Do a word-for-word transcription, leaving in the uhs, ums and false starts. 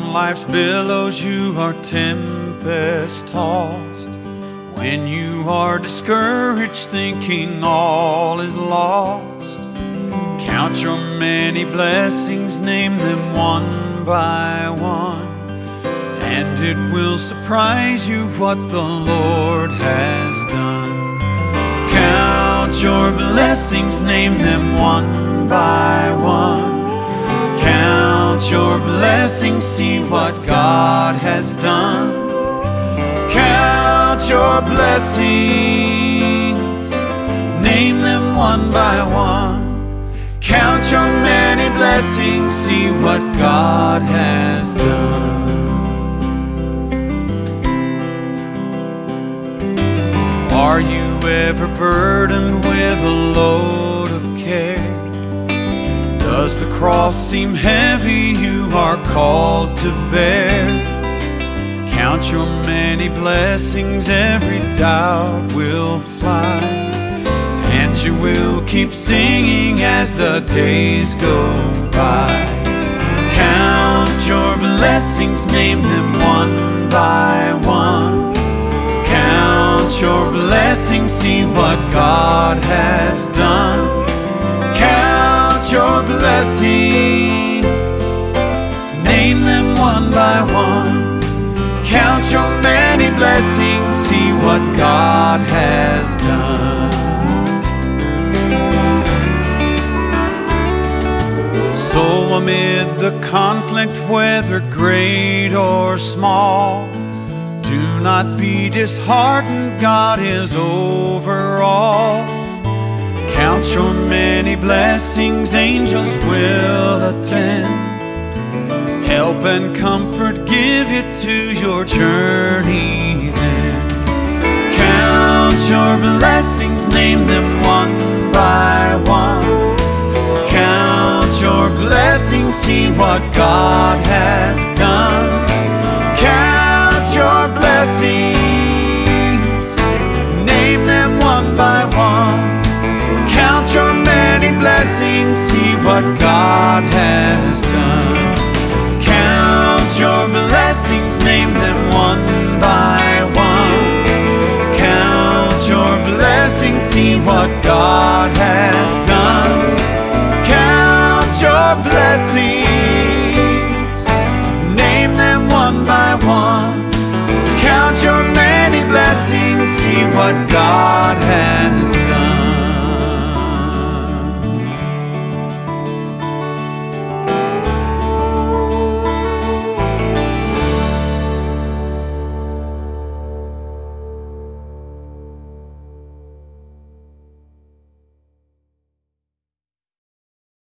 On life's billows you are tempest tossed. When you are discouraged, thinking all is lost, count your many blessings, name them one by one, and it will surprise you what the Lord has done. Count your blessings, name them one by one. Count your blessings, see what God has done. Count your blessings, name them one by one. Count your many blessings, see what God has done. Are you ever burdened with a load of care? Does the cross seem heavy you are called to bear? Count your many blessings, every doubt will fly, and you will keep singing as the days go by. Count your blessings, name them one by one. Count your blessings, see what God has done. Count your blessings, name them one by one. Count your many blessings, see what God has done. So amid the conflict, whether great or small, do not be disheartened, God is over all. Count your many blessings, angels will attend. Help and comfort, give it to your journey's end. Count your blessings, name them one by one. Count your blessings, see what God has done. Count your blessings, name them one by one. Count your many blessings, see what God has done. Count your blessings, name them one by one. Count your blessings, see what God has done. Count your blessings, name them one by one. Count your many blessings, see what God has done.